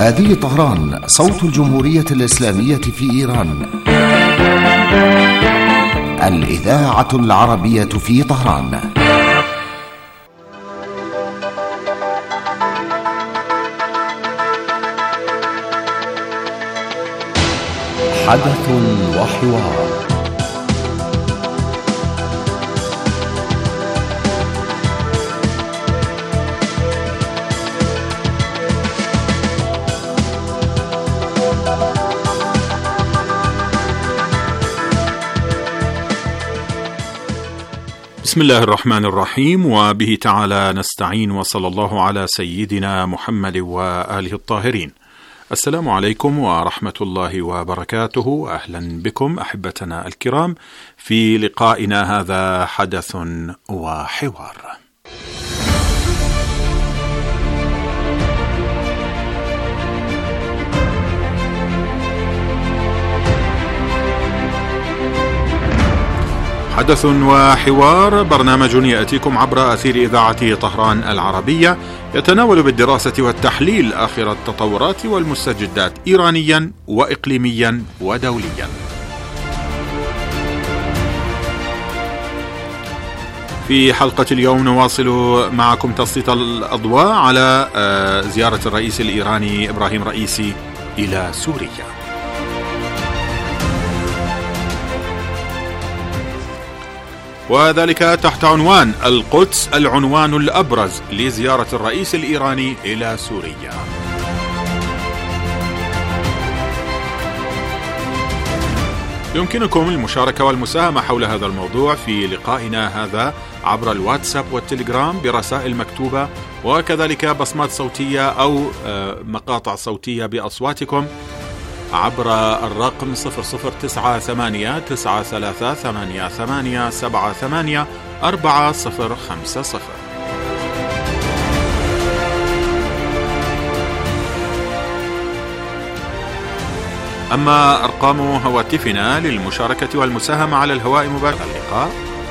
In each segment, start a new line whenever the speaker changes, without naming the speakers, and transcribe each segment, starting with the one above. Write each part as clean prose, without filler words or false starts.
هذه طهران، صوت الجمهورية الإسلامية في إيران. الإذاعة العربية في طهران. حدث وحوار.
بسم الله الرحمن الرحيم، وبه تعالى نستعين، وصلى الله على سيدنا محمد وآله الطاهرين. السلام عليكم ورحمة الله وبركاته. أهلا بكم أحبتنا الكرام في لقائنا هذا حدث وحوار. حدث وحوار، برنامج يأتيكم عبر أثير إذاعة طهران العربية، يتناول بالدراسة والتحليل آخر التطورات والمستجدات إيرانيا وإقليميا ودوليا. في حلقة اليوم نواصل معكم تسليط الأضواء على زيارة الرئيس الإيراني إبراهيم رئيسي إلى سوريا. وذلك تحت عنوان القدس العنوان الأبرز لزيارة الرئيس الإيراني إلى سوريا. يمكنكم المشاركة والمساهمة حول هذا الموضوع في لقائنا هذا عبر الواتساب والتليجرام برسائل مكتوبة، وكذلك بصمات صوتية أو مقاطع صوتية بأصواتكم عبر الرقم 00983888784050. أما أرقام هواتفنا للمشاركة والمساهمة على الهواء مباشرة اللقاء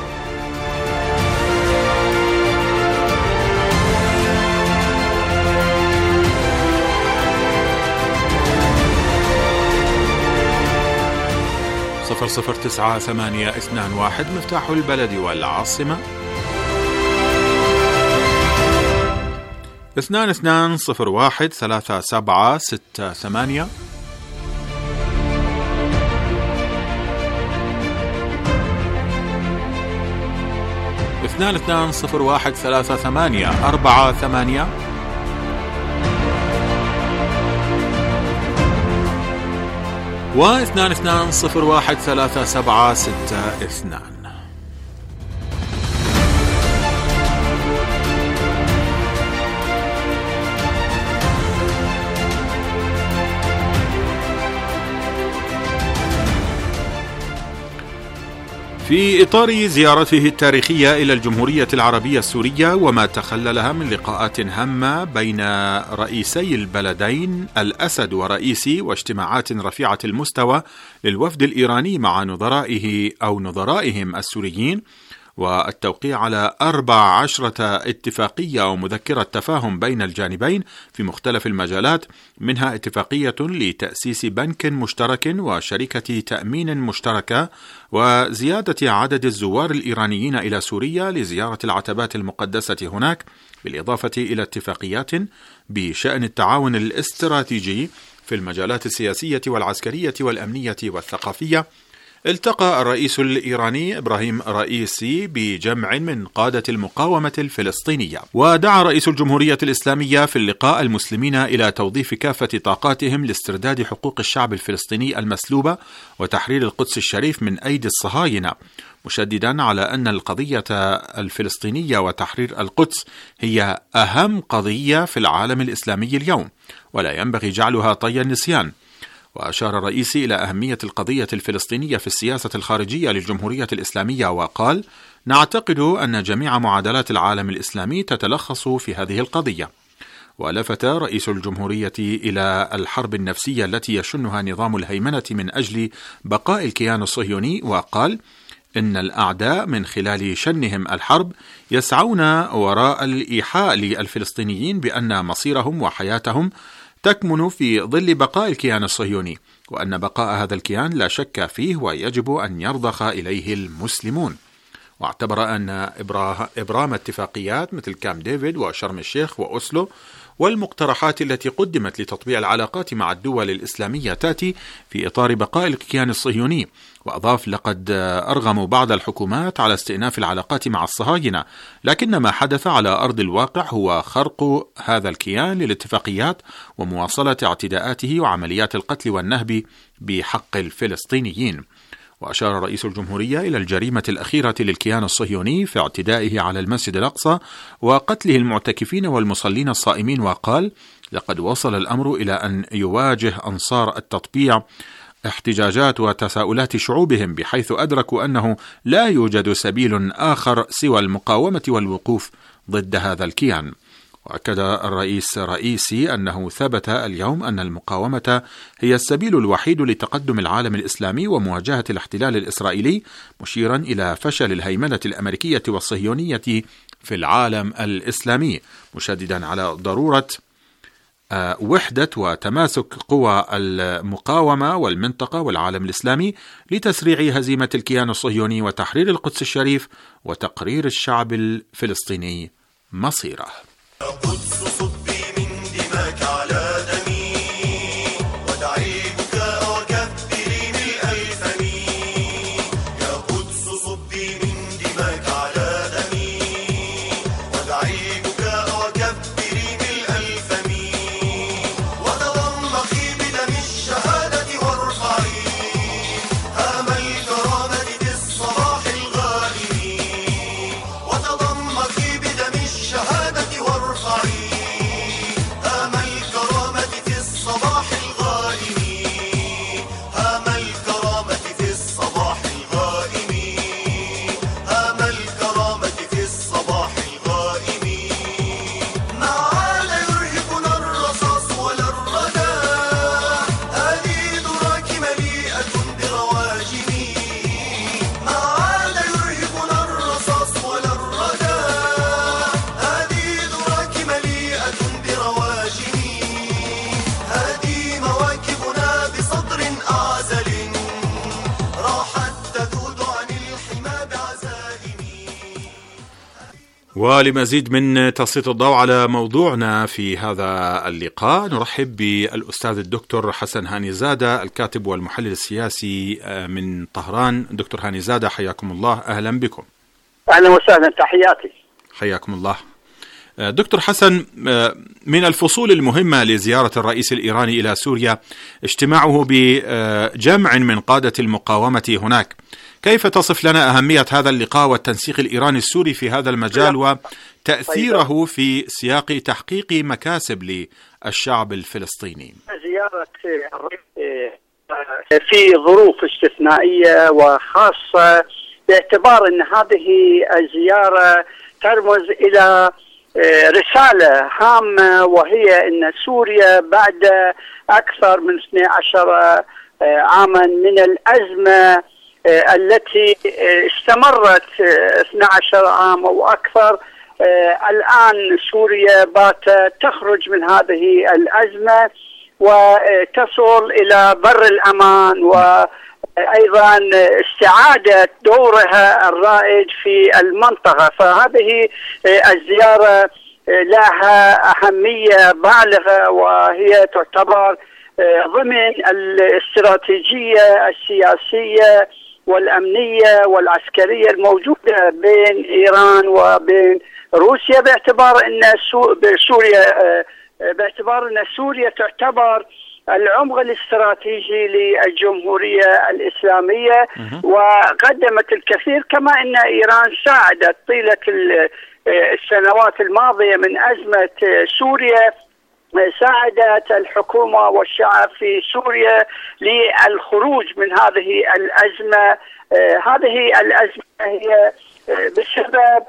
009821 مفتاح البلد والعاصمة 22013768 22013848 و22013762. في إطار زيارته التاريخية إلى الجمهورية العربية السورية وما تخللها من لقاءات هامة بين رئيسي البلدين الأسد ورئيسي، واجتماعات رفيعة المستوى للوفد الإيراني مع نظرائه أو نظرائهم السوريين، والتوقيع على 14 اتفاقية ومذكرة تفاهم بين الجانبين في مختلف المجالات، منها اتفاقية لتأسيس بنك مشترك وشركة تأمين مشتركة، وزيادة عدد الزوار الإيرانيين إلى سوريا لزيارة العتبات المقدسة هناك، بالإضافة إلى اتفاقيات بشأن التعاون الاستراتيجي في المجالات السياسية والعسكرية والأمنية والثقافية. التقى الرئيس الإيراني إبراهيم رئيسي بجمع من قادة المقاومة الفلسطينية، ودعا رئيس الجمهورية الإسلامية في اللقاء المسلمين إلى توظيف كافة طاقاتهم لاسترداد حقوق الشعب الفلسطيني المسلوبة وتحرير القدس الشريف من أيدي الصهاينة، مشددا على أن القضية الفلسطينية وتحرير القدس هي أهم قضية في العالم الإسلامي اليوم، ولا ينبغي جعلها طي النسيان. وأشار الرئيس إلى أهمية القضية الفلسطينية في السياسة الخارجية للجمهورية الإسلامية، وقال: نعتقد أن جميع معادلات العالم الإسلامي تتلخص في هذه القضية. ولفت رئيس الجمهورية إلى الحرب النفسية التي يشنها نظام الهيمنة من أجل بقاء الكيان الصهيوني، وقال: إن الأعداء من خلال شنهم الحرب يسعون وراء الإيحاء للفلسطينيين بأن مصيرهم وحياتهم تكمن في ظل بقاء الكيان الصهيوني، وأن بقاء هذا الكيان لا شك فيه ويجب أن يرضخ إليه المسلمون. واعتبر أن إبرام اتفاقيات مثل كامب ديفيد وشرم الشيخ وأوسلو والمقترحات التي قدمت لتطبيع العلاقات مع الدول الإسلامية تأتي في إطار بقاء الكيان الصهيوني. وأضاف: لقد أرغموا بعض الحكومات على استئناف العلاقات مع الصهاينة، لكن ما حدث على أرض الواقع هو خرق هذا الكيان للاتفاقيات ومواصلة اعتداءاته وعمليات القتل والنهب بحق الفلسطينيين. وأشار رئيس الجمهورية إلى الجريمة الأخيرة للكيان الصهيوني في اعتدائه على المسجد الأقصى وقتله المعتكفين والمصلين الصائمين، وقال: لقد وصل الأمر إلى أن يواجه أنصار التطبيع احتجاجات وتساؤلات شعوبهم، بحيث أدركوا أنه لا يوجد سبيل آخر سوى المقاومة والوقوف ضد هذا الكيان. وأكد الرئيس رئيسي أنه ثبت اليوم أن المقاومة هي السبيل الوحيد لتقدم العالم الإسلامي ومواجهة الاحتلال الإسرائيلي، مشيرا إلى فشل الهيمنة الأمريكية والصهيونية في العالم الإسلامي، مشددا على ضرورة وحدة وتماسك قوى المقاومة والمنطقة والعالم الإسلامي لتسريع هزيمة الكيان الصهيوني وتحرير القدس الشريف وتقرير الشعب الفلسطيني مصيره.
القدس صبي من دماك على دمي، ودعي البكاء وكبري ملء الفم. يا قدس صبي من دماك على دمي، ودعي البكاء وكبري ملء الفم. وتضمخي بدم الشهادة وارفعي هام الكرامة في الصباح الغائم. وتضمخي بدم الشهادة وارفعي هام الكرامة في الصباح الغائم. هام الكرامة في الصباح الغائم. هام الكرامة في الصباح الغائم. ما عاد يرهقنا الرصاص ولا الردى، هذه دراك مليئة برواجم. ما عاد يرهقنا الرصاص ولا الردى، هذه دراك مليئة برواجم. هذه مواكبنا بصدر أعزل، راحت تذود عن الحمى بعزائم.
ولمزيد من تسليط الضوء على موضوعنا في هذا اللقاء نرحب بالأستاذ الدكتور حسن هانيزادة، الكاتب والمحلل السياسي من طهران. دكتور هانيزادة، حياكم الله، أهلا بكم.
أهلا وسهلا، تحياتي.
حياكم الله. دكتور حسن، من الفصول المهمة لزيارة الرئيس الإيراني إلى سوريا اجتماعه بجمع من قادة المقاومة هناك. كيف تصف لنا أهمية هذا اللقاء والتنسيق الإيراني السوري في هذا المجال وتأثيره في سياق تحقيق مكاسب للشعب الفلسطيني؟
زيارة في ظروف استثنائية وخاصة، باعتبار أن هذه الزيارة ترمز إلى رسالة هامة، وهي أن سوريا بعد أكثر من 12 عاما من الأزمة التي استمرت 12 عام أو أكثر، الآن سوريا باتت تخرج من هذه الأزمة وتصل إلى بر الأمان، وأيضا استعادة دورها الرائد في المنطقة. فهذه الزيارة لها أهمية بالغة، وهي تعتبر ضمن الاستراتيجية السياسية والأمنية والعسكرية الموجودة بين إيران وبين روسيا، باعتبار أن سوريا تعتبر العمق الاستراتيجي للجمهورية الإسلامية، وقدمت الكثير، كما أن إيران ساعدت طيلة السنوات الماضية من أزمة سوريا، ساعدت الحكومة والشعب في سوريا للخروج من هذه الأزمة. هذه الأزمة هي بسبب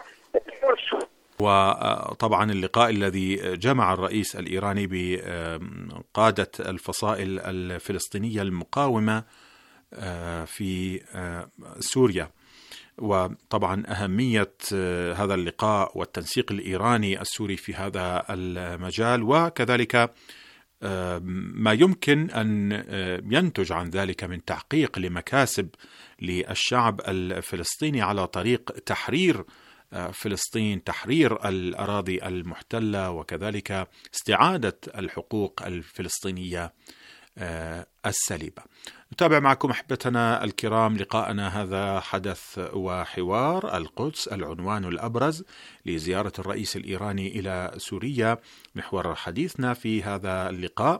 وطبعا اللقاء الذي جمع الرئيس الإيراني بقادة الفصائل الفلسطينية المقاومة في سوريا، وطبعا أهمية هذا اللقاء والتنسيق الإيراني السوري في هذا المجال، وكذلك ما يمكن أن ينتج عن ذلك من تحقيق لمكاسب للشعب الفلسطيني على طريق تحرير فلسطين، تحرير الأراضي المحتلة، وكذلك استعادة الحقوق الفلسطينية السليبة. نتابع معكم أحبتنا الكرام لقاءنا هذا حدث وحوار القدس، العنوان الأبرز لزيارة الرئيس الإيراني إلى سوريا، محور حديثنا في هذا اللقاء.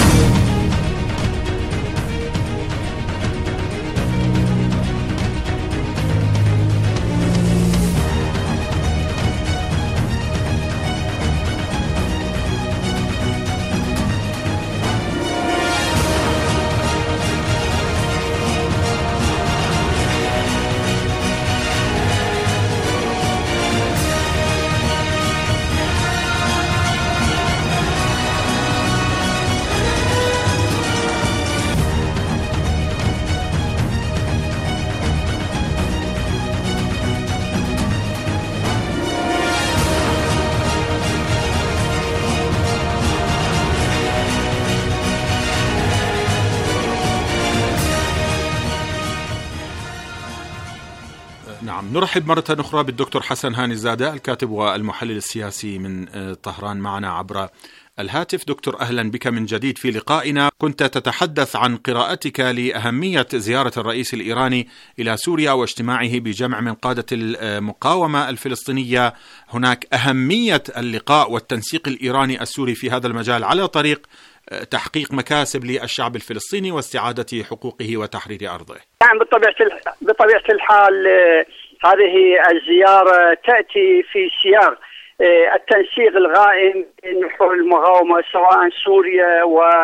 نرحب مرة أخرى بالدكتور حسن هاني الزادة، الكاتب والمحلل السياسي من طهران، معنا عبر الهاتف. دكتور، أهلا بك من جديد في لقائنا. كنت تتحدث عن قراءتك لأهمية زيارة الرئيس الإيراني إلى سوريا واجتماعه بجمع من قادة المقاومة الفلسطينية. هناك أهمية اللقاء والتنسيق الإيراني السوري في هذا المجال على طريق تحقيق مكاسب للشعب الفلسطيني واستعادة حقوقه وتحرير أرضه.
نعم، بطبيعة الحال هذه الزيارة تأتي في سياق التنسيق الغائم بين محور المقاومة سواء سوريا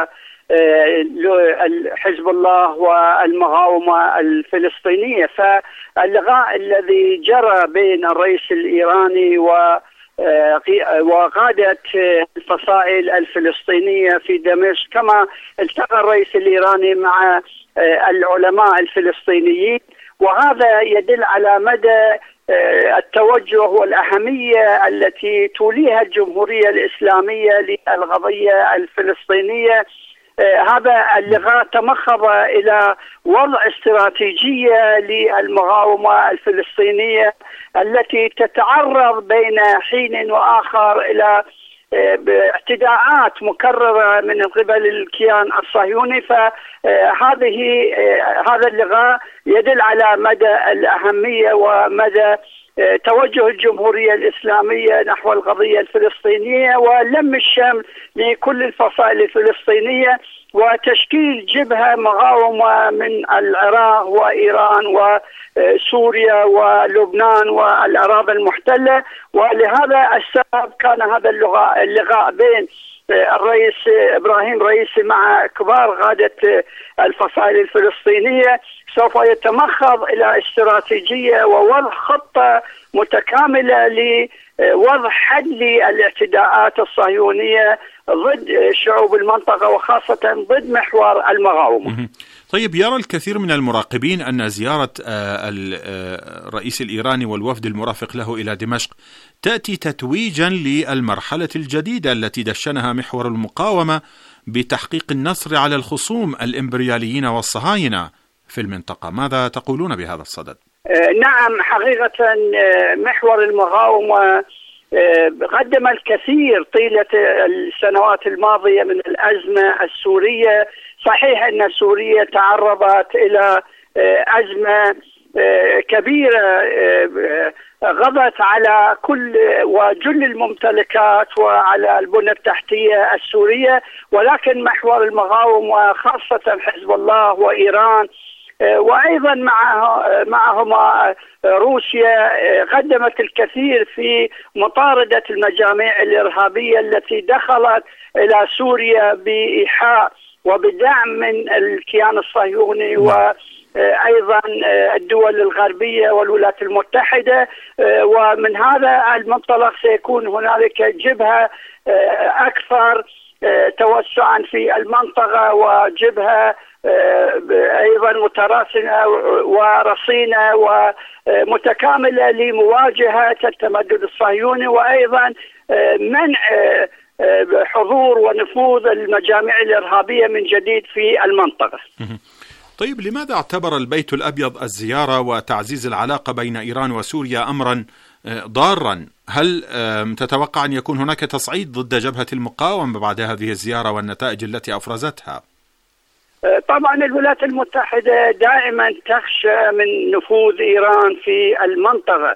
وحزب الله والمقاومة الفلسطينية. فاللقاء الذي جرى بين الرئيس الإيراني وقادة الفصائل الفلسطينية في دمشق، كما التقى الرئيس الإيراني مع العلماء الفلسطينيين، وهذا يدل على مدى التوجه والأهمية التي توليها الجمهورية الإسلامية للقضية الفلسطينية. هذا اللقاء تمخض إلى وضع استراتيجية للمقاومة الفلسطينية التي تتعرض بين حين وآخر إلى اعتداءات مكررة من قبل الكيان الصهيوني. هذا اللقاء يدل على مدى الأهمية ومدى توجه الجمهورية الإسلامية نحو القضية الفلسطينية ولم الشمل لكل الفصائل الفلسطينية وتشكيل جبهة مقاومة من العراق وإيران وسوريا ولبنان والأراضي المحتلة. ولهذا السبب كان هذا اللقاء بين الرئيس إبراهيم رئيسي مع كبار قادة الفصائل الفلسطينية سوف يتمخض إلى استراتيجية ووضع خطة متكاملة لوضع حد للاعتداءات الصهيونية ضد شعوب المنطقة وخاصة ضد محور المقاومة.
طيب، يرى الكثير من المراقبين أن زيارة الرئيس الإيراني والوفد المرافق له إلى دمشق تأتي تتويجا للمرحلة الجديدة التي دشنها محور المقاومة بتحقيق النصر على الخصوم الإمبرياليين والصهاينة في المنطقة. ماذا تقولون بهذا الصدد؟
نعم، حقيقة محور المقاومة قدم الكثير طيلة السنوات الماضية من الأزمة السورية. صحيح أن سوريا تعرضت إلى أزمة كبيرة غضت على كل وجل الممتلكات وعلى البنى التحتية السورية، ولكن محور المقاومة وخاصة حزب الله وإيران وأيضا معهما روسيا قدمت الكثير في مطاردة المجاميع الإرهابية التي دخلت إلى سوريا بإيحاء وبدعم من الكيان الصهيوني وأيضا الدول الغربية والولايات المتحدة. ومن هذا المنطلق سيكون هنالك جبهة أكثر توسعا في المنطقة وجبهة أيضا متراسنة ورصينة ومتكاملة لمواجهة التمدد الصهيوني وأيضا منع حضور ونفوذ المجاميع الإرهابية من جديد في المنطقة.
طيب، لماذا اعتبر البيت الأبيض الزيارة وتعزيز العلاقة بين إيران وسوريا أمرا ضارا؟ هل تتوقع أن يكون هناك تصعيد ضد جبهة المقاومة بعد هذه الزيارة والنتائج التي أفرزتها؟
طبعا الولايات المتحدة دائما تخشى من نفوذ إيران في المنطقة،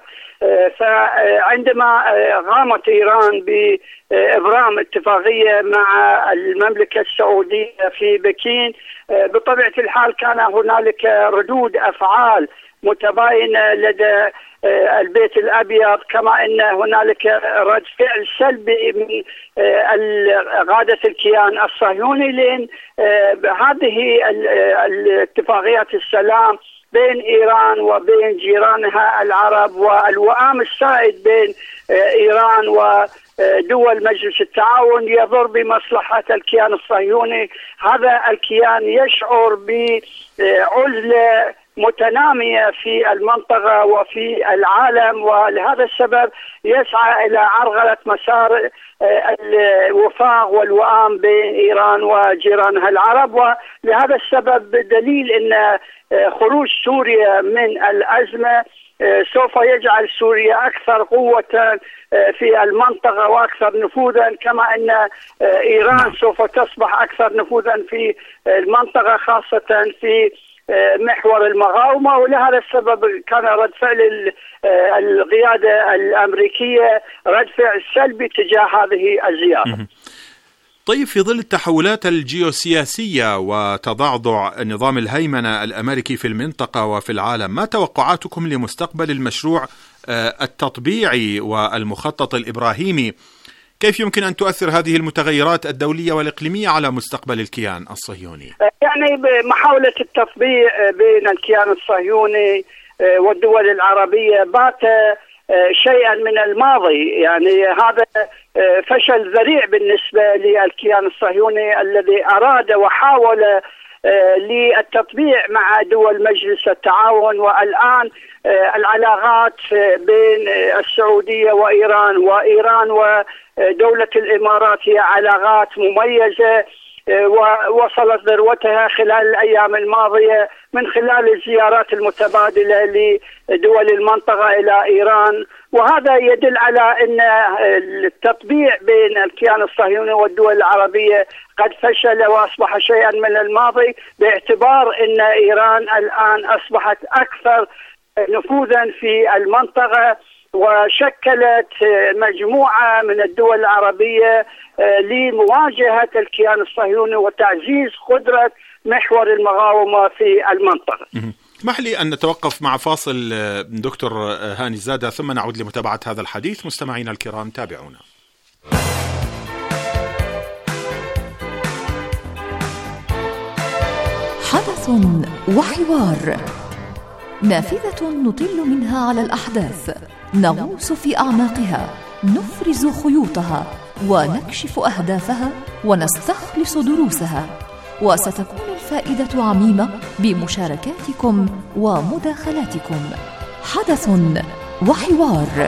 فعندما قامت إيران بإبرام اتفاقية مع المملكة السعودية في بكين، بطبيعة الحال كان هنالك ردود أفعال متباينة لدى البيت الأبيض، كما أن هنالك رد فعل سلبي من قادة الكيان الصهيوني، لأن هذه الاتفاقيات السلام بين إيران وبين جيرانها العرب والوئام السائد بين إيران ودول مجلس التعاون يضر بمصلحة الكيان الصهيوني. هذا الكيان يشعر بعزلة متنامية في المنطقة وفي العالم، ولهذا السبب يسعى إلى عرقلة مسار الوفاق والوئام بين إيران وجيرانها العرب. ولهذا السبب دليل أن خروج سوريا من الأزمة سوف يجعل سوريا أكثر قوة في المنطقة وأكثر نفوذا، كما أن إيران سوف تصبح أكثر نفوذا في المنطقة، خاصة في محور المقاومة. ولهذا السبب كان رد فعل القيادة الأمريكية رد فعل سلبي تجاه هذه الزيارة.
طيب، في ظل التحولات الجيوسياسية وتضعضع نظام الهيمنة الأمريكي في المنطقة وفي العالم، ما توقعاتكم لمستقبل المشروع التطبيعي والمخطط الإبراهيمي؟ كيف يمكن أن تؤثر هذه المتغيرات الدولية والإقليمية على مستقبل الكيان الصهيوني؟
يعني محاولة التطبيع بين الكيان الصهيوني والدول العربية بات شيئا من الماضي، يعني هذا فشل ذريع بالنسبة للكيان الصهيوني الذي أراد وحاول للتطبيع مع دول مجلس التعاون. والآن العلاقات بين السعودية وإيران ودولة الإمارات هي علاقات مميزة، ووصلت ذروتها خلال الأيام الماضية من خلال الزيارات المتبادلة لدول المنطقة إلى إيران. وهذا يدل على أن التطبيع بين الكيان الصهيوني والدول العربية قد فشل وأصبح شيئا من الماضي، باعتبار أن إيران الآن أصبحت أكثر نفوذا في المنطقة، وشكلت مجموعة من الدول العربية لمواجهة الكيان الصهيوني وتعزيز قدرة محور المقاومة في المنطقة.
اسمح لي أن نتوقف مع فاصل دكتور هاني زادة، ثم نعود لمتابعة هذا الحديث. مستمعينا الكرام، تابعونا.
حدث وحوار، نافذة نطل منها على الأحداث، نغوص في أعماقها، نفرز خيوطها ونكشف أهدافها ونستخلص دروسها، وستكون الفائدة عميمة بمشاركاتكم ومداخلاتكم. حدث وحوار.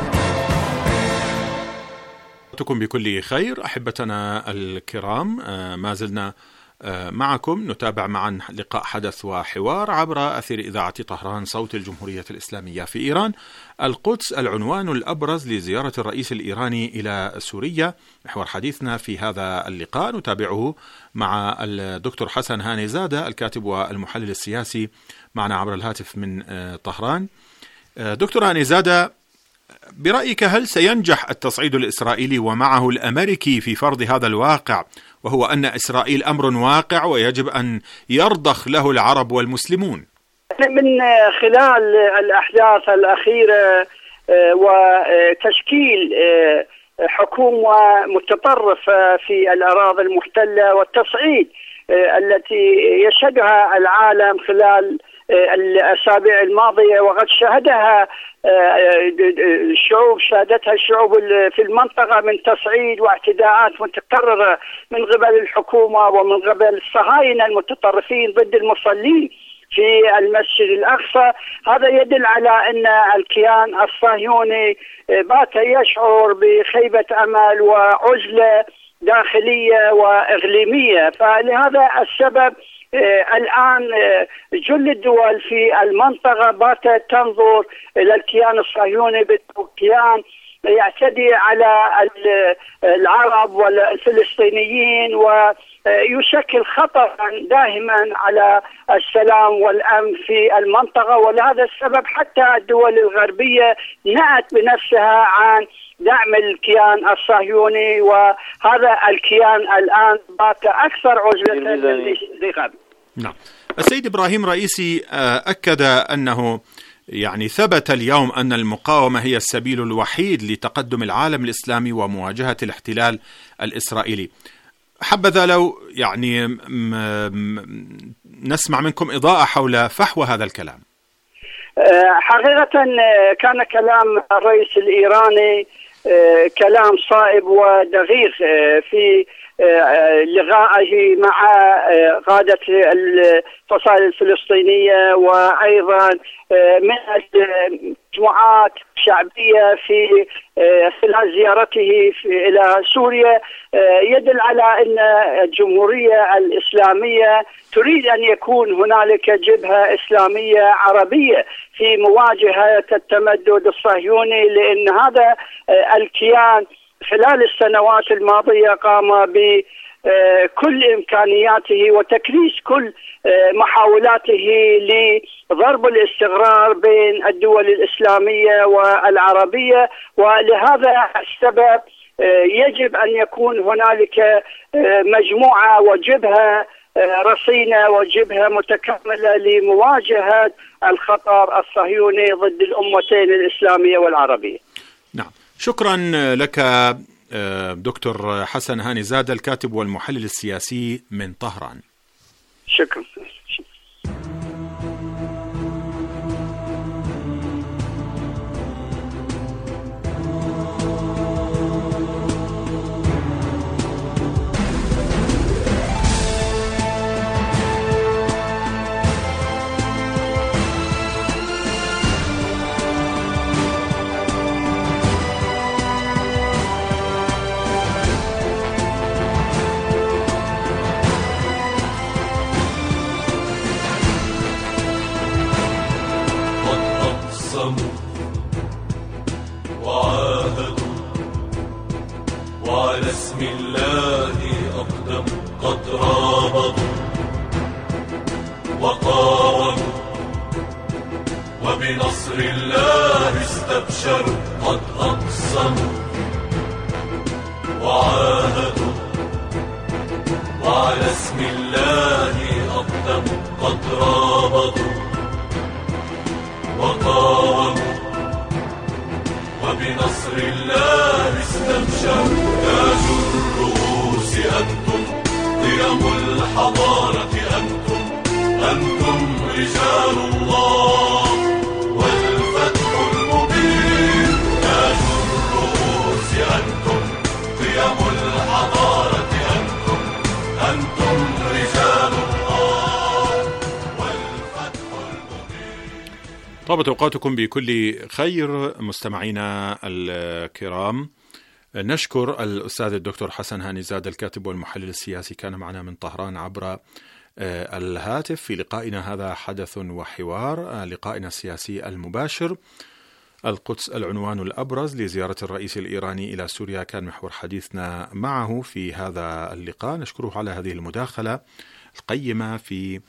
بكل خير أحبتنا الكرام، ما زلنا معكم نتابع معا لقاء حدث وحوار عبر أثير إذاعة طهران صوت الجمهورية الإسلامية في إيران. القدس العنوان الأبرز لزيارة الرئيس الإيراني إلى سوريا. محور حديثنا في هذا اللقاء نتابعه مع الدكتور حسن هاني زادة، الكاتب والمحلل السياسي، معنا عبر الهاتف من طهران. دكتور هاني زادة، برأيك هل سينجح التصعيد الإسرائيلي ومعه الأمريكي في فرض هذا الواقع، وهو أن إسرائيل أمر واقع ويجب أن يرضخ له العرب والمسلمون؟
من خلال الأحداث الأخيرة وتشكيل حكومة متطرفة في الأراضي المحتلة والتصعيد التي يشهدها العالم خلال الأسابيع الماضية، وقد شهدتها الشعوب في المنطقة من تصعيد واعتداءات متكررة من قبل الحكومة ومن قبل الصهاينة المتطرفين ضد المصلين في المسجد الأقصى. هذا يدل على أن الكيان الصهيوني بات يشعر بخيبة أمل وعزلة داخلية وإقليمية. فلهذا السبب الآن جل الدول في المنطقة باتت تنظر إلى الكيان الصهيوني بالكيان يعتدي على العرب والفلسطينيين ويشكل خطرا دائما على السلام والأمن في المنطقة. ولهذا السبب حتى الدول الغربية نأت بنفسها عن دعم الكيان الصهيوني، وهذا الكيان الآن بات أكثر عزلة من قبل.
نعم. السيد إبراهيم رئيسي أكد أنه يعني ثبت اليوم أن المقاومة هي السبيل الوحيد لتقدم العالم الإسلامي ومواجهة الاحتلال الإسرائيلي. حبذا لو يعني نسمع منكم إضاءة حول فحوى هذا الكلام.
حقيقة كان كلام الرئيس الإيراني كلام صائب ودقيق في لقائه مع قادة الفصائل الفلسطينية وأيضا من المجموعات الشعبية في خلال زيارته إلى سوريا، يدل على أن الجمهورية الإسلامية تريد أن يكون هنالك جبهة إسلامية عربية في مواجهة التمدد الصهيوني، لأن هذا الكيان خلال السنوات الماضية قام بكل إمكانياته وتكريس كل محاولاته لضرب الاستقرار بين الدول الإسلامية والعربية. ولهذا السبب يجب أن يكون هنالك مجموعة وجبهة رصينة وجبهة متكاملة لمواجهة الخطر الصهيوني ضد الأمتين الإسلامية والعربية.
نعم، شكرا لك دكتور حسن هاني زاد، الكاتب والمحلل السياسي من طهران.
شكرا.
وعلى اسم الله أقدم قد رابطوا وقاوموا وبنصر الله استبشروا قد أقسموا وعاهدوا وعلى اسم الله أقدم قد رابطوا وقاوموا وبنصر الله استبشروا. تاج الرؤوس أنتم، قيم الحضارة أنتم رجال الله والفتح المبين. تاج الرؤوس أنتم، قيم الحضارة أنتم رجال الله والفتح المبين.
طابت أوقاتكم بكل خير مستمعينا الكرام. نشكر الأستاذ الدكتور حسن هاني زاد، الكاتب والمحلل السياسي، كان معنا من طهران عبر الهاتف في لقائنا هذا حدث وحوار، لقائنا السياسي المباشر. القدس العنوان الأبرز لزيارة الرئيس الإيراني إلى سوريا كان محور حديثنا معه في هذا اللقاء. نشكره على هذه المداخلة القيمة في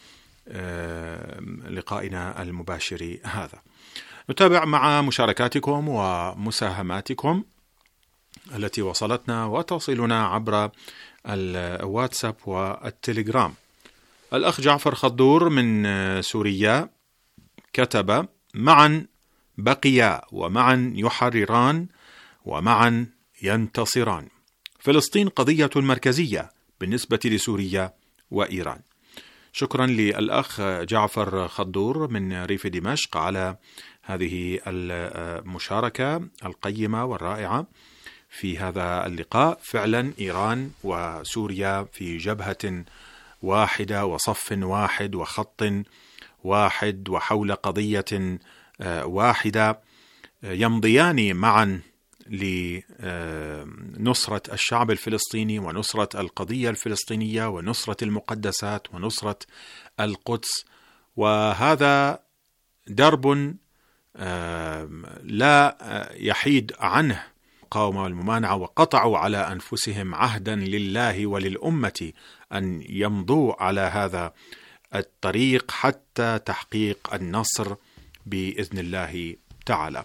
لقائنا المباشر هذا. نتابع مع مشاركاتكم ومساهماتكم التي وصلتنا وتصلنا عبر الواتساب والتليجرام. الأخ جعفر خضور من سوريا كتب: معا بقيا ومعا يحرران ومعا ينتصران. فلسطين قضية مركزية بالنسبة لسوريا وإيران. شكرا للأخ جعفر خضور من ريف دمشق على هذه المشاركة القيمة والرائعة في هذا اللقاء. فعلا إيران وسوريا في جبهة واحدة وصف واحد وخط واحد وحول قضية واحدة، يمضيان معا لنصرة الشعب الفلسطيني ونصرة القضية الفلسطينية ونصرة المقدسات ونصرة القدس، وهذا درب لا يحيد عنه المقاومة والممانعة، وقطعوا على أنفسهم عهدا لله وللأمة أن يمضوا على هذا الطريق حتى تحقيق النصر بإذن الله تعالى.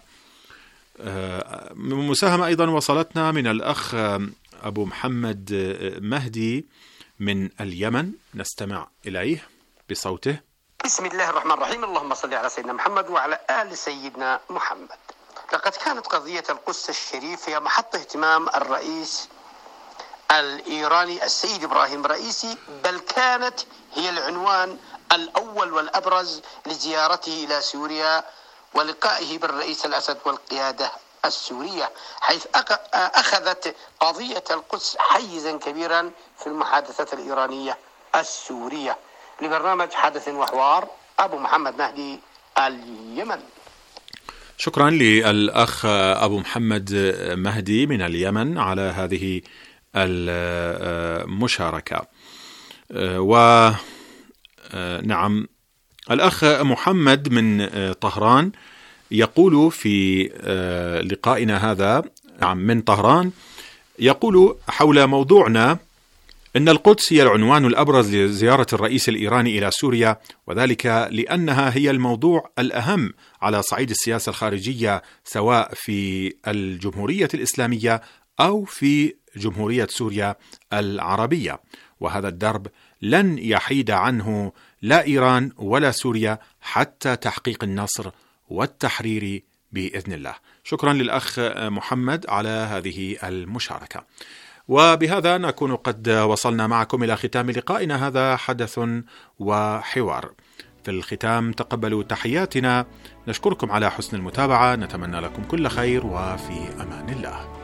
مساهمة أيضا وصلتنا من الأخ أبو محمد مهدي من اليمن، نستمع إليه بصوته.
بسم الله الرحمن الرحيم، اللهم صل على سيدنا محمد وعلى آل سيدنا محمد. لقد كانت قضية القدس الشريف هي محط اهتمام الرئيس الإيراني السيد إبراهيم رئيسي، بل كانت هي العنوان الأول والأبرز لزيارته إلى سوريا ولقائه بالرئيس الأسد والقيادة السورية، حيث أخذت قضية القدس حيزا كبيرا في المحادثات الإيرانية السورية. لبرنامج حدث وحوار، أبو محمد مهدي، اليمن.
شكرا للأخ أبو محمد مهدي من اليمن على هذه المشاركة. ونعم، الأخ محمد من طهران يقول في لقائنا هذا من طهران، يقول حول موضوعنا إن القدس هي العنوان الأبرز لزيارة الرئيس الإيراني إلى سوريا، وذلك لأنها هي الموضوع الأهم على صعيد السياسة الخارجية، سواء في الجمهورية الإسلامية أو في جمهورية سوريا العربية، وهذا الدرب لن يحيد عنه لا إيران ولا سوريا حتى تحقيق النصر والتحرير بإذن الله. شكرا للأخ محمد على هذه المشاركة. وبهذا نكون قد وصلنا معكم إلى ختام لقائنا هذا، حدث وحوار. في الختام تقبلوا تحياتنا، نشكركم على حسن المتابعة، نتمنى لكم كل خير وفي أمان الله.